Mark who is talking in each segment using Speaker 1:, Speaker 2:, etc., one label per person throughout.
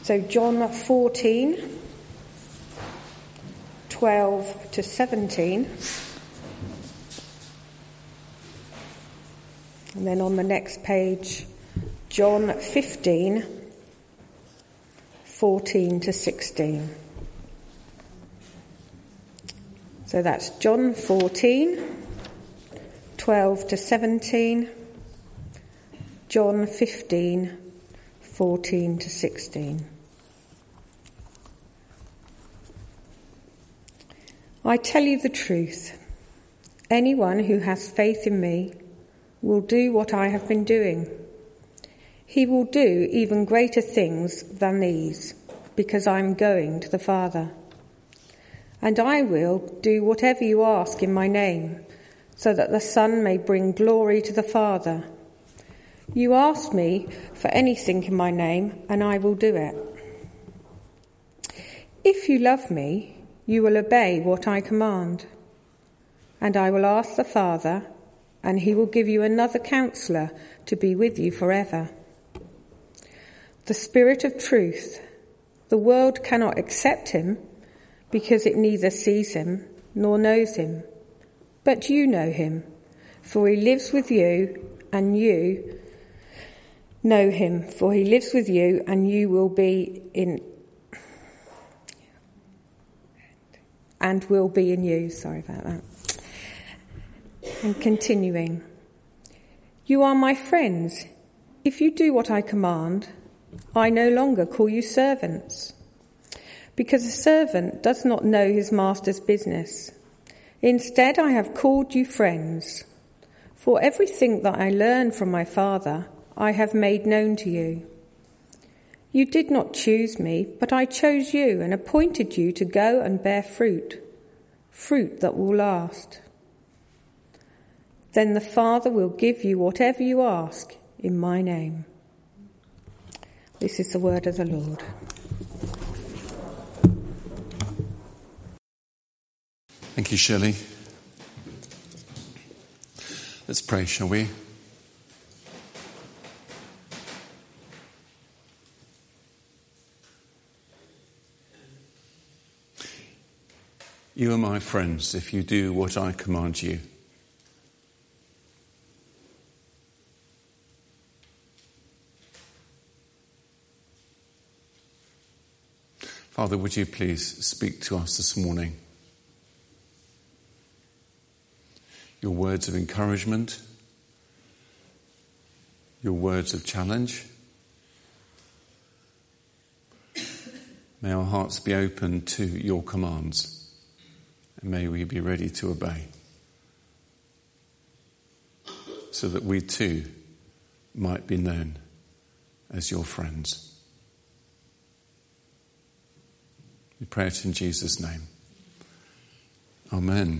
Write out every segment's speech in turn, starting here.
Speaker 1: So John 14, 12 to 17. And then on the next page, John 15, 14 to 16. So that's John 14, 12 to 17, John 15, 14 to 16. I tell you the truth. Anyone who has faith in me will do what I have been doing. He will do even greater things than these, because I am going to the Father. And I will do whatever you ask in my name, so that the Son may bring glory to the Father. You ask me for anything in my name, and I will do it. If you love me, you will obey what I command. And I will ask the Father, and he will give you another counselor to be with you forever. The Spirit of truth. The world cannot accept him because it neither sees him nor knows him. But you know him, for he lives with you, and you know him, for he lives with you, and you will be in you. Sorry about that. And continuing, you are my friends. If you do what I command, I no longer call you servants, because a servant does not know his master's business. Instead, I have called you friends, for everything that I learned from my Father, I have made known to you. You did not choose me, but I chose you and appointed you to go and bear fruit that will last. Then the Father will give you whatever you ask in my name. This is the word of the Lord.
Speaker 2: Thank you, Shirley. Let's pray, shall we? You are my friends if you do what I command you. Father, would you please speak to us this morning? Your words of encouragement, your words of challenge. May our hearts be open to your commands, and may we be ready to obey, so that we too might be known as your friends. We pray it in Jesus' name. Amen.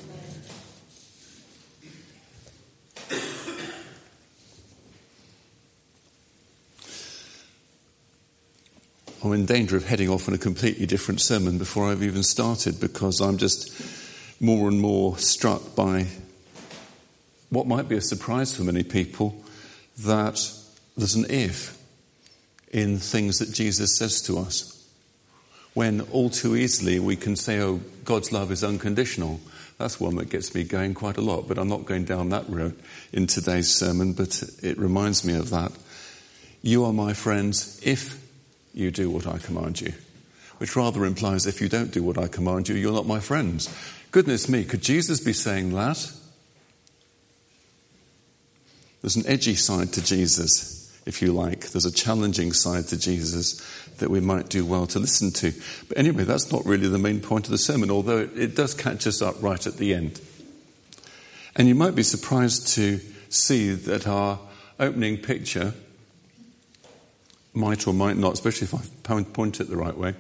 Speaker 2: I'm in danger of heading off on a completely different sermon before I've even started, because I'm just more and more struck by what might be a surprise for many people, that there's an if in things that Jesus says to us. When all too easily we can say, oh, God's love is unconditional. That's one that gets me going quite a lot, but I'm not going down that road in today's sermon, but it reminds me of that. You are my friends if you do what I command you, which rather implies if you don't do what I command you, you're not my friends. Goodness me, could Jesus be saying that? There's an edgy side to Jesus, if you like. There's a challenging side to Jesus that we might do well to listen to. But anyway, that's not really the main point of the sermon, although it does catch us up right at the end. And you might be surprised to see that our opening picture might or might not, especially if I point it the right way.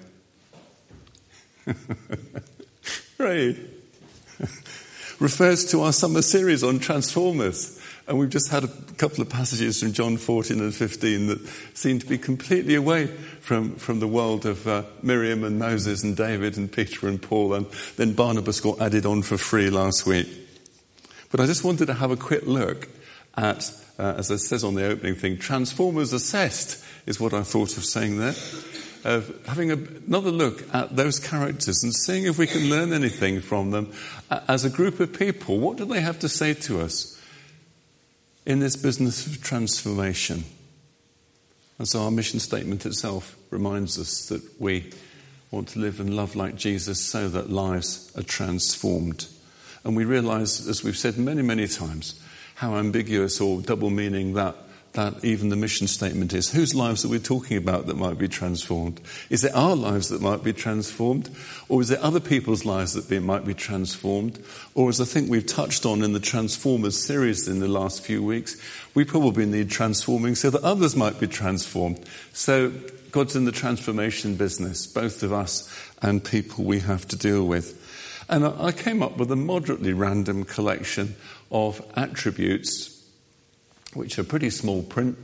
Speaker 2: Right. Refers to our summer series on Transformers. And we've just had a couple of passages from John 14 and 15 that seem to be completely away from the world of Miriam and Moses and David and Peter and Paul, and then Barnabas got added on for free last week. But I just wanted to have a quick look at, as it says on the opening thing, Transformers Assessed is what I thought of saying there. of having another look at those characters and seeing if we can learn anything from them as a group of people. What do they have to say to us in this business of transformation? And so our mission statement itself reminds us that we want to live and love like Jesus so that lives are transformed. And we realise, as we've said many, many times, how ambiguous or double meaning that even the mission statement is. Whose lives are we talking about that might be transformed? Is it our lives that might be transformed? Or is it other people's lives that might be transformed? Or, as I think we've touched on in the Transformers series in the last few weeks, we probably need transforming so that others might be transformed. So God's in the transformation business, both of us and people we have to deal with. And I came up with a moderately random collection of attributes which are pretty small print,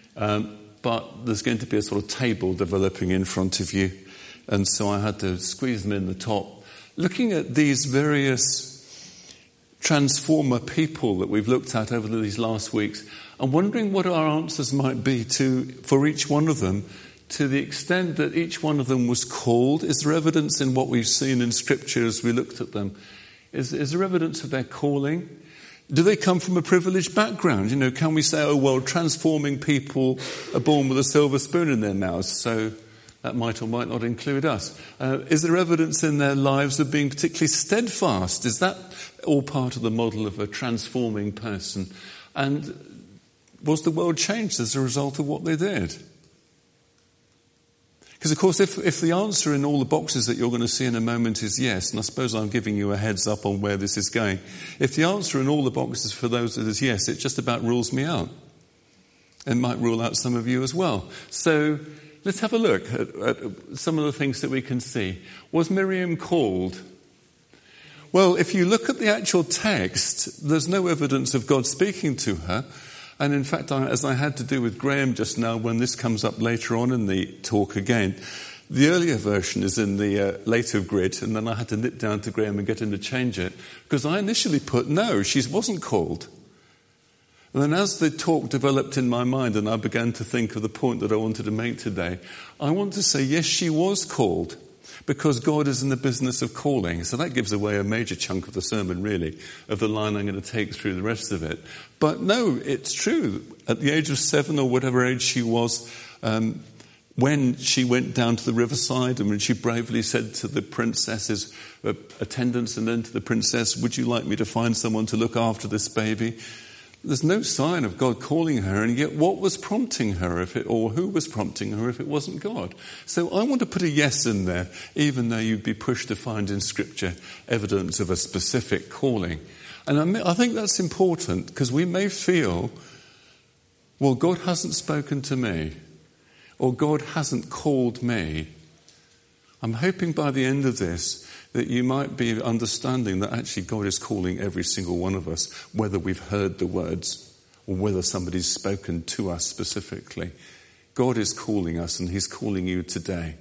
Speaker 2: but there's going to be a sort of table developing in front of you. And so I had to squeeze them in the top. Looking at these various transformer people that we've looked at over these last weeks, and wondering what our answers might be for each one of them, to the extent that each one of them was called. Is there evidence in what we've seen in Scripture as we looked at them? Is there evidence of their calling? Do they come from a privileged background? Can we say, oh, well, transforming people are born with a silver spoon in their mouths, so that might or might not include us? Is there evidence in their lives of being particularly steadfast? Is that all part of the model of a transforming person? And was the world changed as a result of what they did? Because, of course, if the answer in all the boxes that you're going to see in a moment is yes, and I suppose I'm giving you a heads up on where this is going, if the answer in all the boxes for those is yes, it just about rules me out. It might rule out some of you as well. So let's have a look at some of the things that we can see. Was Miriam called? Well, if you look at the actual text, there's no evidence of God speaking to her. And in fact, as I had to do with Graham just now, when this comes up later on in the talk again, the earlier version is in the later grid, and then I had to nip down to Graham and get him to change it, because I initially put, no, she wasn't called. And then as the talk developed in my mind and I began to think of the point that I wanted to make today, I want to say, yes, she was called, because God is in the business of calling. So that gives away a major chunk of the sermon, really, of the line I'm going to take through the rest of it. But no, it's true. At the age of 7 or whatever age she was, when she went down to the riverside and when she bravely said to the princess's attendants and then to the princess, would you like me to find someone to look after this baby? There's no sign of God calling her, and yet what was prompting her, or who was prompting her if it wasn't God? So I want to put a yes in there, even though you'd be pushed to find in Scripture evidence of a specific calling. And I think that's important, because we may feel, well, God hasn't spoken to me, or God hasn't called me. I'm hoping by the end of this that you might be understanding that actually God is calling every single one of us, whether we've heard the words or whether somebody's spoken to us specifically. God is calling us, and he's calling you today.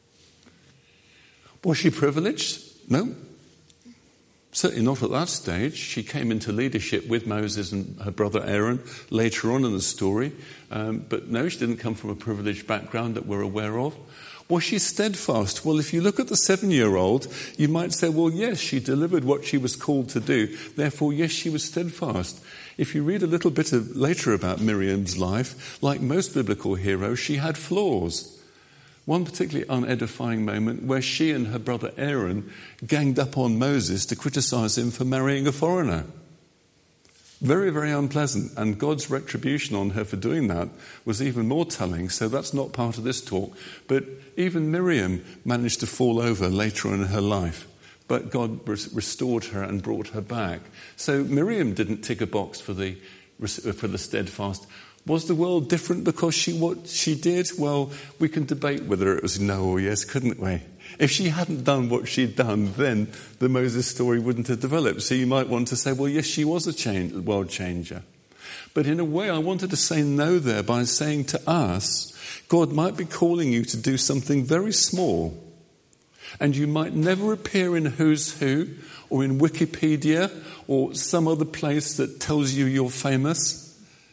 Speaker 2: Was she privileged? No. Certainly not at that stage. She came into leadership with Moses and her brother Aaron later on in the story. But no, she didn't come from a privileged background that we're aware of. Was she steadfast? Well, if you look at the 7-year-old, you might say, well, yes, she delivered what she was called to do. Therefore, yes, she was steadfast. If you read a little bit later about Miriam's life, like most biblical heroes, she had flaws. One particularly unedifying moment where she and her brother Aaron ganged up on Moses to criticize him for marrying a foreigner. Very, very unpleasant, and God's retribution on her for doing that was even more telling, so that's not part of this talk. But even Miriam managed to fall over later on in her life, but God restored her and brought her back. So Miriam didn't tick a box for the steadfast. Was the world different because what she did? Well, we can debate whether it was no or yes, couldn't we? If she hadn't done what she'd done, then the Moses story wouldn't have developed. So you might want to say, well, yes, she was a world changer. But in a way, I wanted to say no there by saying to us, God might be calling you to do something very small. And you might never appear in Who's Who or in Wikipedia or some other place that tells you you're famous.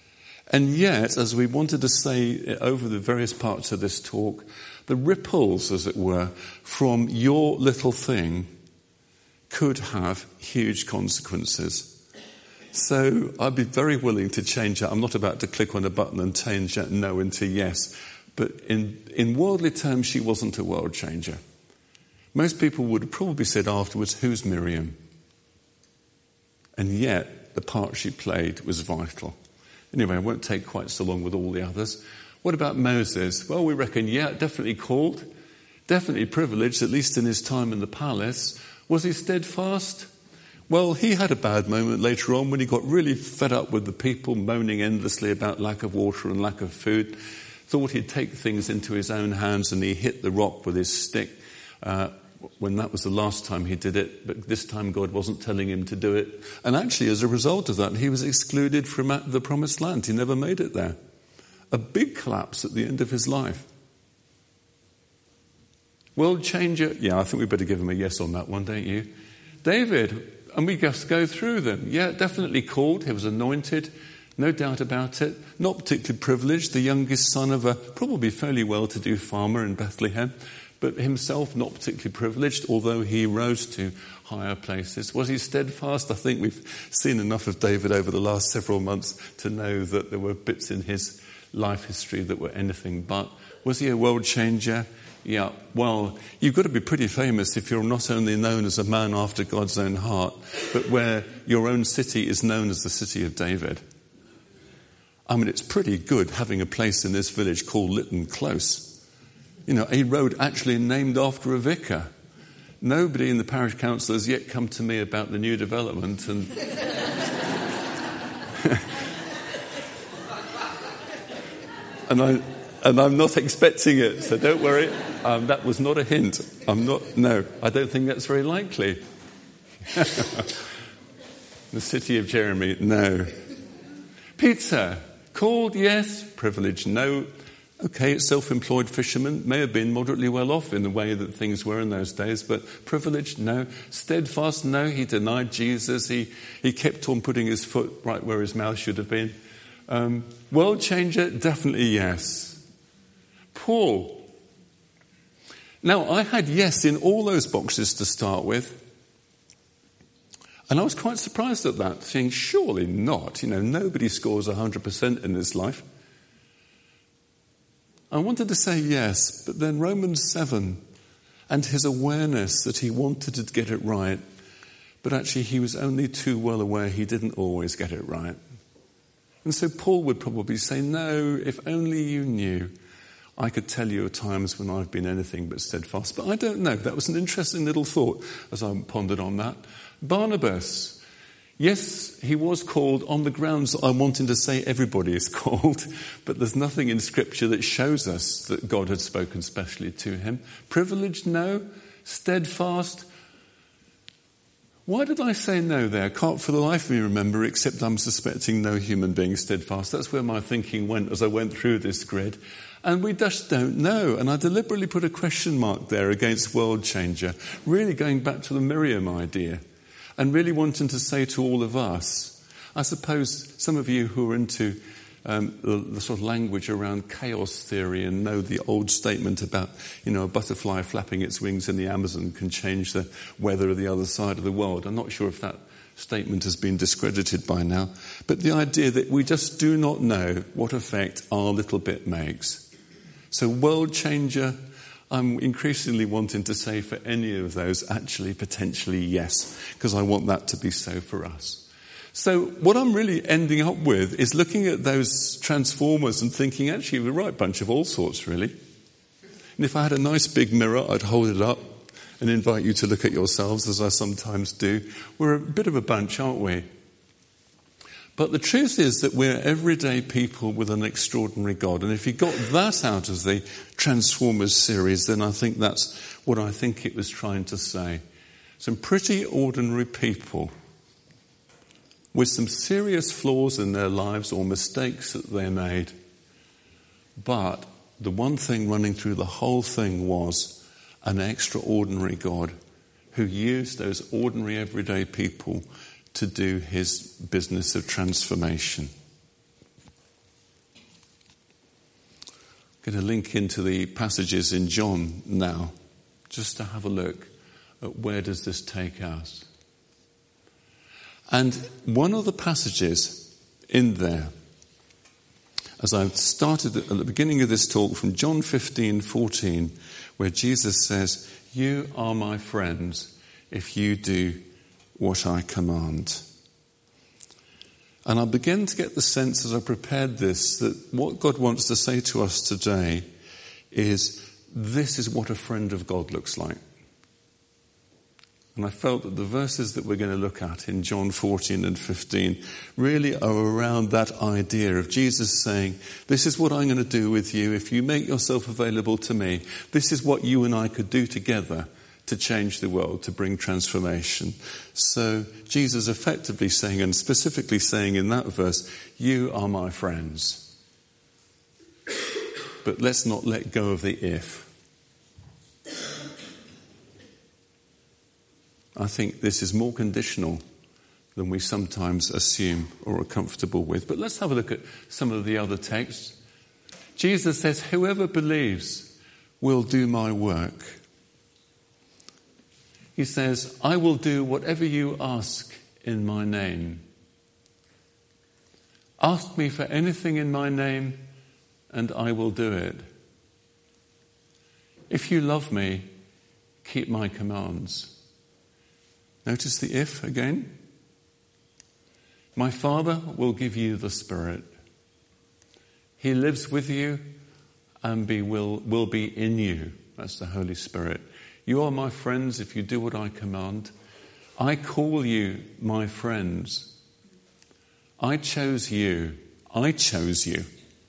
Speaker 2: And yet, as we wanted to say over the various parts of this talk, the ripples, as it were, from your little thing could have huge consequences. So I'd be very willing to change that. I'm not about to click on a button and change that no into yes. But in worldly terms, she wasn't a world changer. Most people would have probably said afterwards, who's Miriam? And yet, the part she played was vital. Anyway, I won't take quite so long with all the others. What about Moses? Well, we reckon, definitely called, definitely privileged, at least in his time in the palace. Was he steadfast? Well, he had a bad moment later on when he got really fed up with the people moaning endlessly about lack of water and lack of food. Thought he'd take things into his own hands, and he hit the rock with his stick when that was the last time he did it. But this time God wasn't telling him to do it. And actually, as a result of that, he was excluded from the promised land. He never made it there. A big collapse at the end of his life. World changer? Yeah, I think we better give him a yes on that one, don't you? David, and we just go through them. Yeah, definitely called. He was anointed. No doubt about it. Not particularly privileged. The youngest son of a probably fairly well-to-do farmer in Bethlehem. But himself not particularly privileged, although he rose to higher places. Was he steadfast? I think we've seen enough of David over the last several months to know that there were bits in his life history that were anything but. Was he a world changer? Yeah, well, you've got to be pretty famous if you're not only known as a man after God's own heart, but where your own city is known as the city of David. I mean, it's pretty good having a place in this village called Lytton Close. You know, a road actually named after a vicar. Nobody in the parish council has yet come to me about the new development, and and I'm not expecting it, so don't worry. That was not a hint. I don't think that's very likely. The city of Jeremy, no. Peter, called, yes. Privileged, no. Okay, self-employed fisherman, may have been moderately well off in the way that things were in those days, but privileged, no. Steadfast, no. He denied Jesus. He kept on putting his foot right where his mouth should have been. World changer, definitely yes. Paul. Now, I had yes in all those boxes to start with. And I was quite surprised at that, saying, surely not. You know, nobody scores 100% in this life. I wanted to say yes, but then Romans 7 and his awareness that he wanted to get it right, but actually he was only too well aware he didn't always get it right. And so Paul would probably say, no, if only you knew, I could tell you of times when I've been anything but steadfast. But I don't know. That was an interesting little thought as I pondered on that. Barnabas. Yes, he was called on the grounds that I'm wanting to say everybody is called, but there's nothing in Scripture that shows us that God had spoken specially to him. Privileged, no. Steadfast. Why did I say no there? Can't for the life of me remember, except I'm suspecting no human being steadfast. That's where my thinking went as I went through this grid. And we just don't know. And I deliberately put a question mark there against world changer, really going back to the Miriam idea. And really wanting to say to all of us, I suppose some of you who are into the sort of language around chaos theory and know the old statement about, you know, a butterfly flapping its wings in the Amazon can change the weather of the other side of the world. I'm not sure if that statement has been discredited by now. But the idea that we just do not know what effect our little bit makes. So world changer, I'm increasingly wanting to say for any of those, actually, potentially, yes, because I want that to be so for us. So what I'm really ending up with is looking at those transformers and thinking, actually, we're the right bunch of all sorts, really. And if I had a nice big mirror, I'd hold it up and invite you to look at yourselves, as I sometimes do. We're a bit of a bunch, aren't we? But the truth is that we're everyday people with an extraordinary God. And if you got that out of the Transformers series, then I think that's what I think it was trying to say. Some pretty ordinary people with some serious flaws in their lives or mistakes that they made. But the one thing running through the whole thing was an extraordinary God who used those ordinary everyday people to do his business of transformation. I'm going to link into the passages in John now, just to have a look at where does this take us. And one of the passages in there, as I started at the beginning of this talk from John 15:14, where Jesus says, "You are my friends if you do what I command." And I began to get the sense as I prepared this that what God wants to say to us today is, this is what a friend of God looks like. And I felt that the verses that we're going to look at in John 14 and 15 really are around that idea of Jesus saying, this is what I'm going to do with you. If you make yourself available to me, this is what you and I could do together to change the world, to bring transformation. So Jesus effectively saying, and specifically saying in that verse, you are my friends. But let's not let go of the if. I think this is more conditional than we sometimes assume or are comfortable with. But let's have a look at some of the other texts. Jesus says, whoever believes will do my work. He says, I will do whatever you ask in my name. Ask me for anything in my name and I will do it. If you love me, keep my commands. Notice the if again. My Father will give you the Spirit. He lives with you and will be in you. That's the Holy Spirit. You are my friends if you do what I command. I call you my friends. I chose you. I chose you.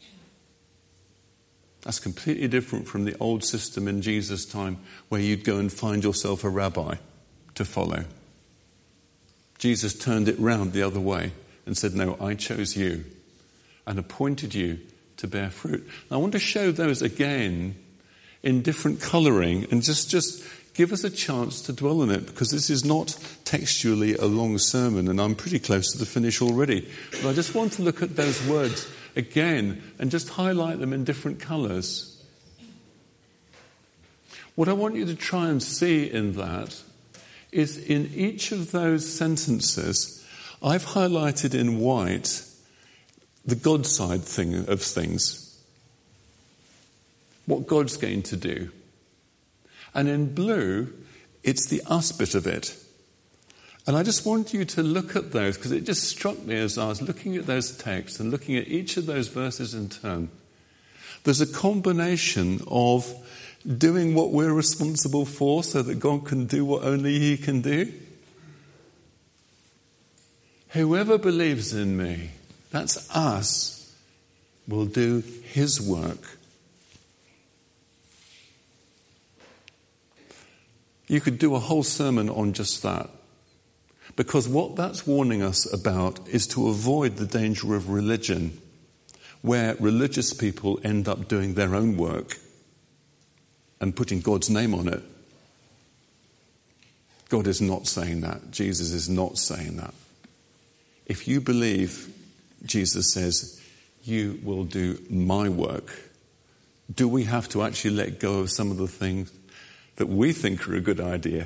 Speaker 2: That's completely different from the old system in Jesus' time where you'd go and find yourself a rabbi to follow. Jesus turned it round the other way and said, no, I chose you and appointed you to bear fruit. And I want to show those again in different colouring and just give us a chance to dwell on it, because this is not textually a long sermon and I'm pretty close to the finish already. But I just want to look at those words again and just highlight them in different colours. What I want you to try and see in that is in each of those sentences, I've highlighted in white the God side thing of things. What God's going to do. And in blue, it's the us bit of it. And I just want you to look at those, because it just struck me as I was looking at those texts and looking at each of those verses in turn. There's a combination of doing what we're responsible for so that God can do what only He can do. Whoever believes in me, that's us, will do His work. You could do a whole sermon on just that. Because what that's warning us about is to avoid the danger of religion, where religious people end up doing their own work and putting God's name on it. God is not saying that. Jesus is not saying that. If you believe, Jesus says, you will do my work. Do we have to actually let go of some of the things that we think are a good idea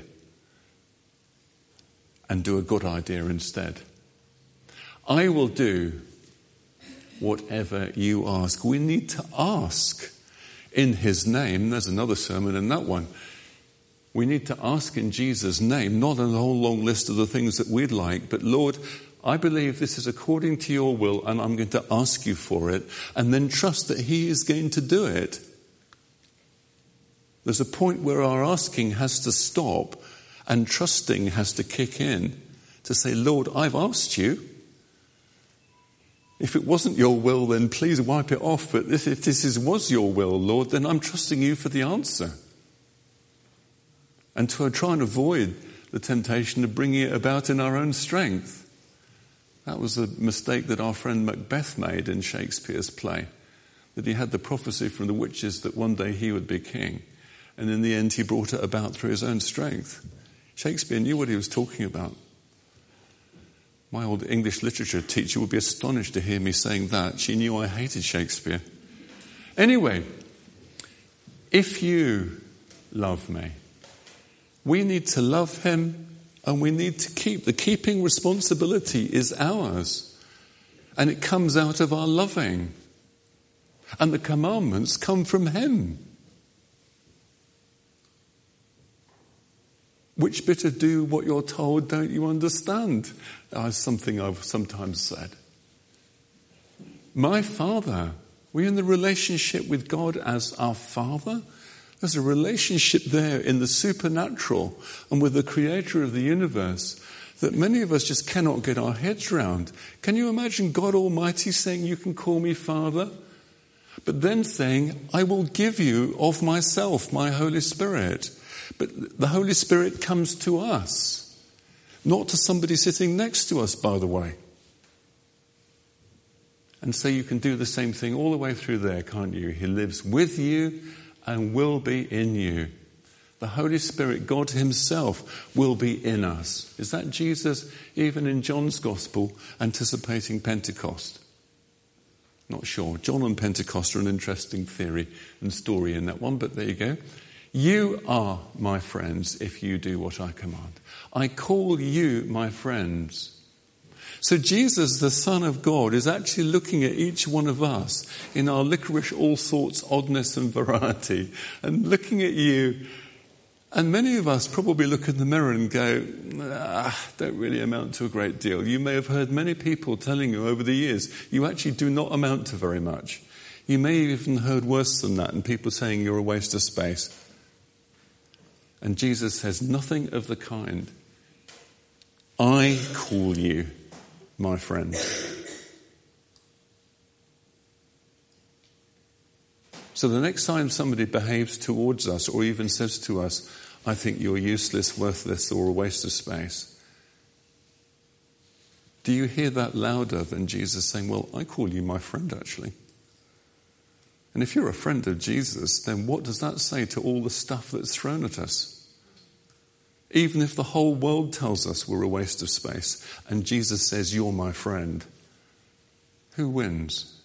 Speaker 2: and do a good idea instead? I will do whatever you ask. We need to ask in His name. There's another sermon in that one. We need to ask in Jesus' name, not a whole long list of the things that we'd like, but Lord, I believe this is according to your will and I'm going to ask you for it, and then trust that He is going to do it. There's a point where our asking has to stop and trusting has to kick in to say, Lord, I've asked you. If it wasn't your will, then please wipe it off. But if this was your will, Lord, then I'm trusting you for the answer. And to try and avoid the temptation of bringing it about in our own strength. That was a mistake that our friend Macbeth made in Shakespeare's play. That he had the prophecy from the witches that one day he would be king. And in the end, he brought it about through his own strength. Shakespeare knew what he was talking about. My old English literature teacher would be astonished to hear me saying that. She knew I hated Shakespeare. Anyway, if you love me, we need to love him and we need to keep. The keeping responsibility is ours. And it comes out of our loving. And the commandments come from him. Which bit of do what you're told don't you understand? That's something I've sometimes said. My Father, we're in the relationship with God as our Father. There's a relationship there in the supernatural and with the creator of the universe that many of us just cannot get our heads around. Can you imagine God Almighty saying, you can call me Father? But then saying, I will give you of myself, my Holy Spirit. But the Holy Spirit comes to us, not to somebody sitting next to us, by the way. And so you can do the same thing all the way through there, can't you? He lives with you and will be in you. The Holy Spirit, God himself, will be in us. Is that Jesus, even in John's Gospel, anticipating Pentecost? Not sure. John and Pentecost are an interesting theory and story in that one, but there you go. You are my friends if you do what I command. I call you my friends. So Jesus, the Son of God, is actually looking at each one of us in our licorice all sorts, oddness and variety, and looking at you. And many of us probably look in the mirror and go, don't really amount to a great deal. You may have heard many people telling you over the years, you actually do not amount to very much. You may have even heard worse than that, and people saying you're a waste of space. And Jesus says nothing of the kind. I call you my friend. So the next time somebody behaves towards us or even says to us, I think you're useless, worthless, or a waste of space, do you hear that louder than Jesus saying, well, I call you my friend, actually? And if you're a friend of Jesus, then what does that say to all the stuff that's thrown at us? Even if the whole world tells us we're a waste of space and Jesus says, you're my friend, who wins?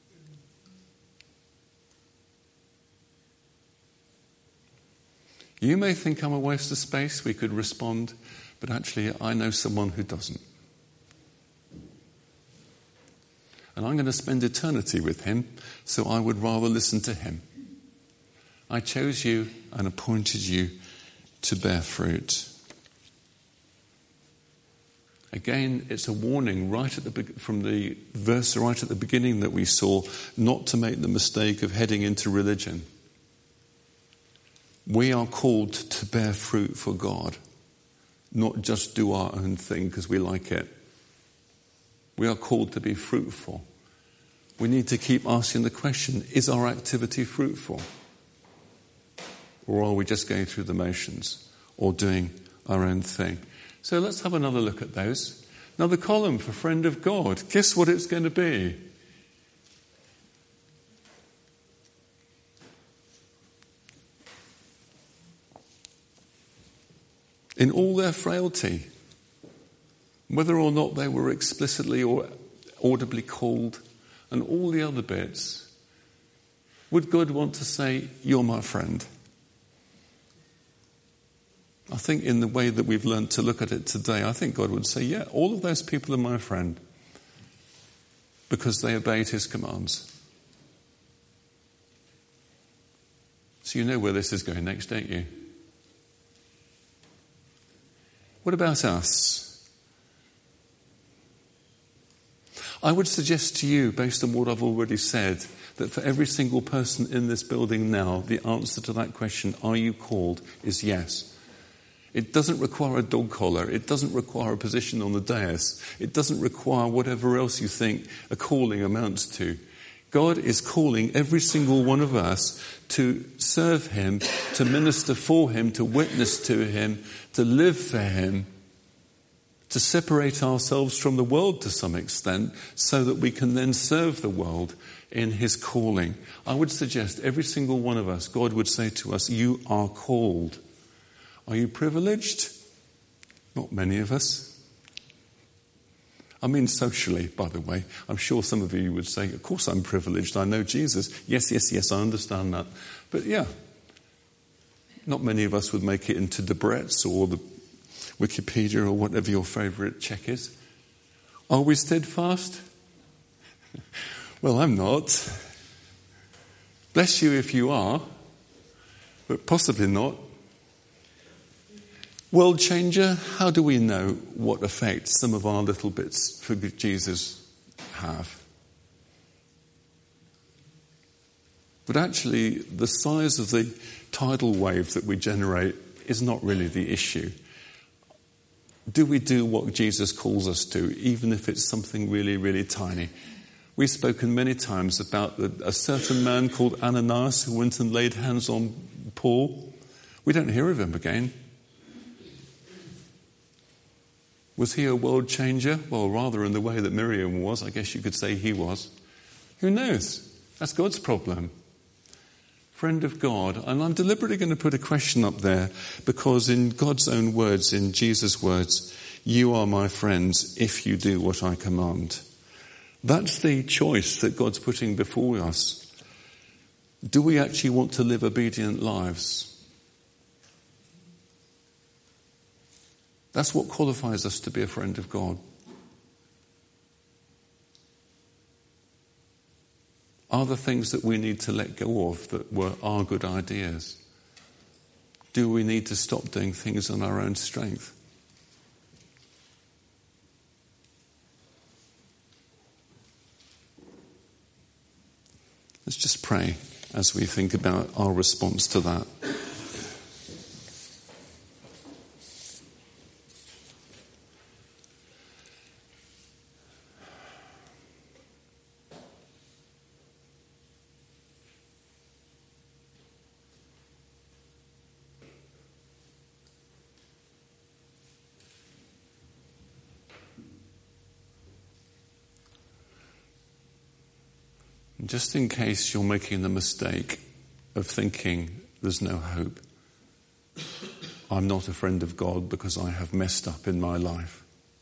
Speaker 2: You may think I'm a waste of space, we could respond, but actually I know someone who doesn't. And I'm going to spend eternity with him, so I would rather listen to him. I chose you and appointed you to bear fruit. Again, it's a warning from the verse right at the beginning that we saw, not to make the mistake of heading into religion. We are called to bear fruit for God, not just do our own thing because we like it. We are called to be fruitful. We need to keep asking the question, is our activity fruitful? Or are we just going through the motions or doing our own thing? So let's have another look at those. Now the column for friend of God, guess what it's going to be? In all their frailty, whether or not they were explicitly or audibly called, and all the other bits, would God want to say, you're my friend? I think in the way that we've learned to look at it today, I think God would say, yeah, all of those people are my friend because they obeyed his commands. So you know where this is going next, don't you? What about us? I would suggest to you, based on what I've already said, that for every single person in this building now, the answer to that question, are you called, is yes. It doesn't require a dog collar. It doesn't require a position on the dais. It doesn't require whatever else you think a calling amounts to. God is calling every single one of us to serve him, to minister for him, to witness to him, to live for him, to separate ourselves from the world to some extent so that we can then serve the world in his calling. I would suggest every single one of us, God would say to us, you are called. Are you privileged? Not many of us. I mean socially, by the way. I'm sure some of you would say, of course I'm privileged, I know Jesus. Yes, I understand that. But yeah, Not many of us would make it into Debrett's or the Wikipedia or whatever your favourite check is. Are we steadfast? Well, I'm not. Bless you if you are, but possibly not. World changer, how do we know what effect some of our little bits for Jesus have? But actually, the size of the tidal wave that we generate is not really the issue. Do we do what Jesus calls us to, even if it's something really, really tiny? We've spoken many times about a certain man called Ananias who went and laid hands on Paul. We don't hear of him again. Was he a world changer? Well, rather in the way that Miriam was. I guess you could say he was. Who knows? That's God's problem. Friend of God. And I'm deliberately going to put a question up there because in God's own words, in Jesus' words, you are my friends if you do what I command. That's the choice that God's putting before us. Do we actually want to live obedient lives? That's what qualifies us to be a friend of God. Are there things that we need to let go of that were our good ideas? Do we need to stop doing things on our own strength? Let's just pray as we think about our response to that. Just in case you're making the mistake of thinking there's no hope, I'm not a friend of God because I have messed up in my life.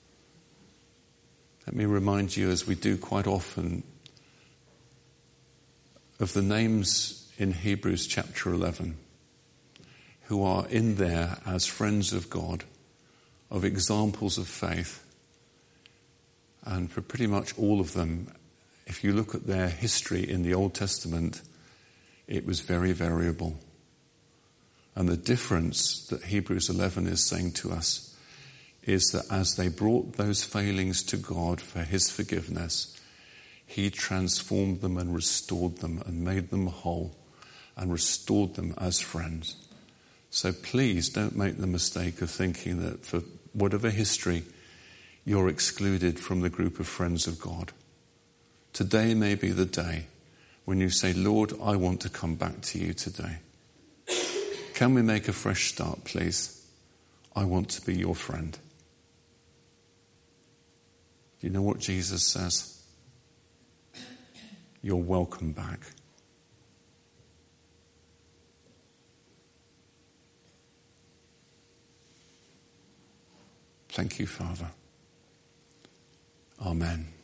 Speaker 2: Let me remind you, as we do quite often, of the names in Hebrews chapter 11 who are in there as friends of God, of examples of faith. And for pretty much all of them, if you look at their history in the Old Testament, it was very variable. And the difference that Hebrews 11 is saying to us is that as they brought those failings to God for his forgiveness, he transformed them and restored them and made them whole and restored them as friends. So please don't make the mistake of thinking that for whatever history, you're excluded from the group of friends of God. Today may be the day when you say, Lord, I want to come back to you today. Can we make a fresh start, please? I want to be your friend. Do you know what Jesus says? You're welcome back. Thank you, Father. Amen.